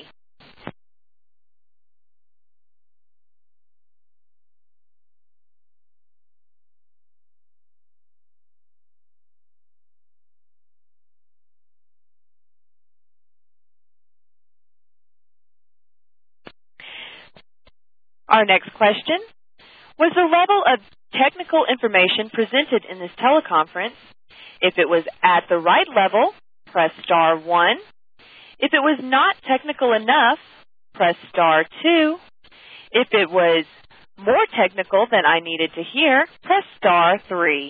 Our next question: was the level of technical information presented in this teleconference? If it was at the right level, press star one. If it was not technical enough, press star two. If it was more technical than I needed to hear, press star three.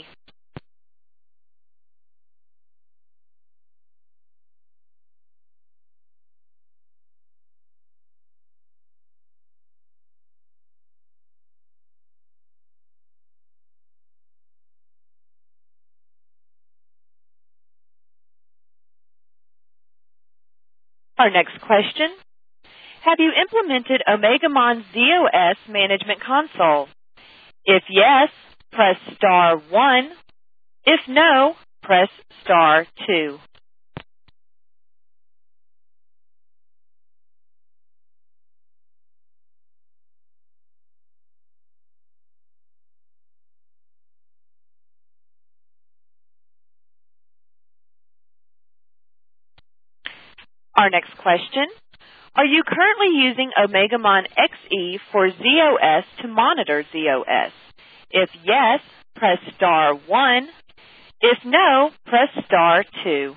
Our next question: have you implemented OmegaMon Z O S Management Console? If yes, press star one. If no, press star two. Our next question: are you currently using OmegaMon X E for Z O S to monitor Z O S? If yes, press star one. If no, press star two.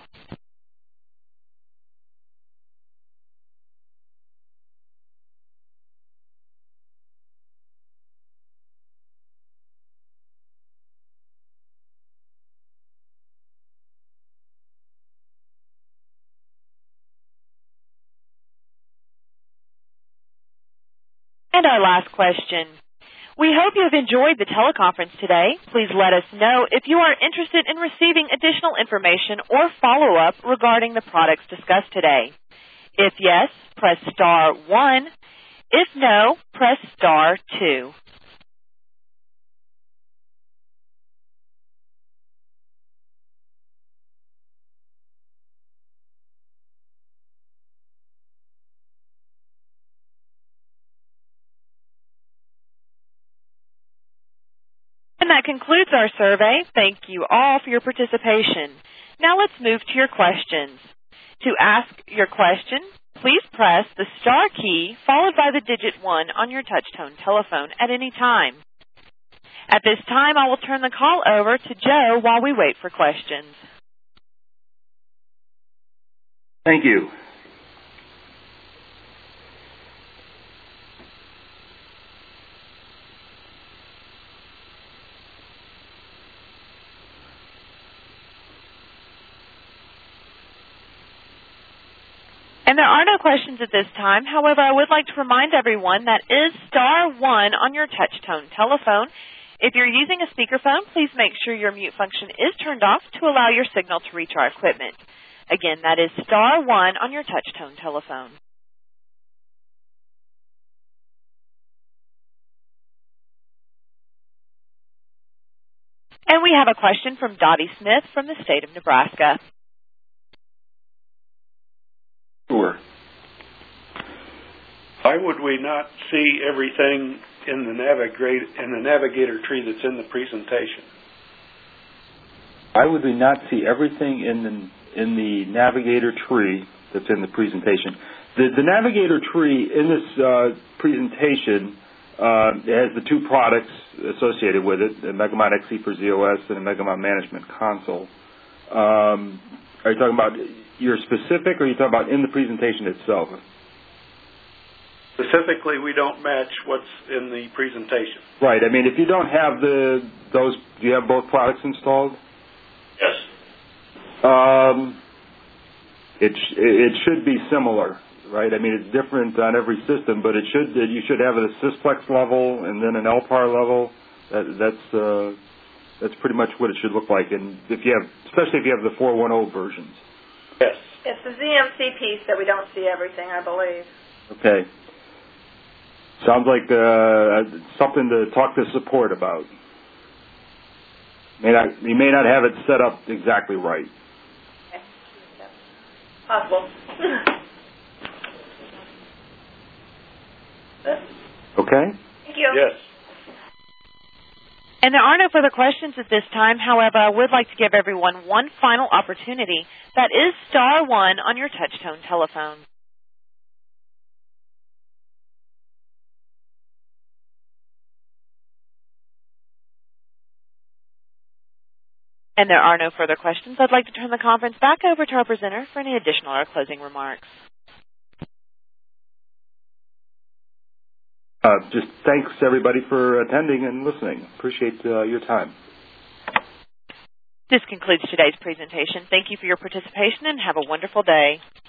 And our last question: we hope you have enjoyed the teleconference today. Please let us know if you are interested in receiving additional information or follow-up regarding the products discussed today. If yes, press star one. If no, press star two. And that concludes our survey. Thank you all for your participation. Now let's move to your questions. To ask your question, please press the star key followed by the digit one on your touch-tone telephone at any time. At this time, I will turn the call over to Joe while we wait for questions.
Thank you.
And there are no questions at this time. However, I would like to remind everyone that is star one on your touch-tone telephone. If you're using a speakerphone, please make sure your mute function is turned off to allow your signal to reach our equipment. Again, that is star one on your touch-tone telephone. And we have a question from Dottie Smith from the state of Nebraska.
Sure. Why would we not see everything in the navigator in the navigator tree that's in the presentation?
Why would we not see everything in the in the navigator tree that's in the presentation? The, the navigator tree in this uh, presentation uh, has the two products associated with it: the OmegaMon X E for Z O S and the OmegaMon Management Console. Um, are you talking about your specific, or are you talking about in the presentation itself?
Specifically, we don't match what's in the presentation.
Right. I mean, if you don't have the those, do you have both products installed?
Yes.
Um, it sh- it should be similar, right? I mean, it's different on every system, but it should you should have a Sysplex level and then an L P A R level. That, that's uh, that's pretty much what it should look like. And if you have, especially if you have the four one zero versions.
Yes.
It's the Z M C piece that we don't see everything, I believe.
Okay. Sounds like uh, something to talk to support about. May not, you may not have it set up exactly right.
Okay. Possible.
Okay?
Thank you.
Yes.
And there are no further questions at this time. However, I would like to give everyone one final opportunity. That is star one on your touch-tone telephone. And there are no further questions. I'd like to turn the conference back over to our presenter for any additional or closing remarks.
Uh, just thanks, everybody, for attending and listening. Appreciate uh, your time.
This concludes today's presentation. Thank you for your participation and have a wonderful day.